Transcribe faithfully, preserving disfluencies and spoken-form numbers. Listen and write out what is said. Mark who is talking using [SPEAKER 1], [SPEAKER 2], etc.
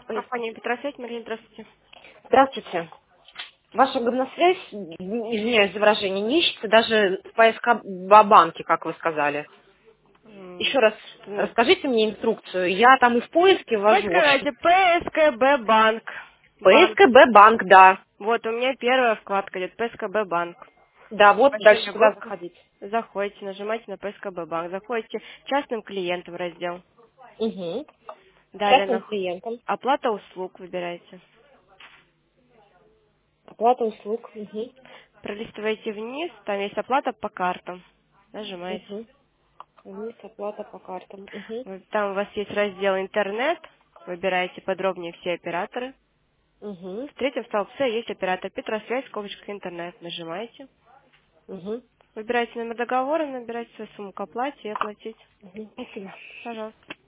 [SPEAKER 1] Компания Петросвязь, Марина, здравствуйте.
[SPEAKER 2] Здравствуйте. Ваша гомосвязь, извиняюсь за выражение, не ищется даже в поиск банке, как вы сказали.
[SPEAKER 1] М,
[SPEAKER 2] Еще раз
[SPEAKER 1] что значит?
[SPEAKER 2] расскажите мне инструкцию. Я там и в поиске ввожу, в общем.
[SPEAKER 1] Открывайте П С К Б банк. Банк.
[SPEAKER 2] ПСКБ банк, да.
[SPEAKER 1] Вот у меня первая вкладка идет П С К Б банк.
[SPEAKER 2] Да, вот дальше
[SPEAKER 1] Обращение
[SPEAKER 2] куда
[SPEAKER 1] выпуска.
[SPEAKER 2] заходить?
[SPEAKER 1] Заходите, нажимаете на П С К Б банк. Заходите частным клиентам раздел.
[SPEAKER 2] Угу.
[SPEAKER 1] Далее
[SPEAKER 2] Частным
[SPEAKER 1] на
[SPEAKER 2] клиентам.
[SPEAKER 1] оплата услуг выбираете.
[SPEAKER 2] Оплата услуг. Угу.
[SPEAKER 1] Пролистываете вниз, там есть оплата по картам. Нажимаете.
[SPEAKER 2] Угу. Вниз оплата по картам. Угу.
[SPEAKER 1] Вот там у вас есть раздел интернет. Выбираете подробнее все операторы.
[SPEAKER 2] Угу.
[SPEAKER 1] В третьем столбце есть оператор Петросвязь, скобочка интернет. Нажимаете.
[SPEAKER 2] Угу.
[SPEAKER 1] Выбираете номер договора, набираете свою сумму к оплате и оплатить.
[SPEAKER 2] Угу. Спасибо.
[SPEAKER 1] Пожалуйста.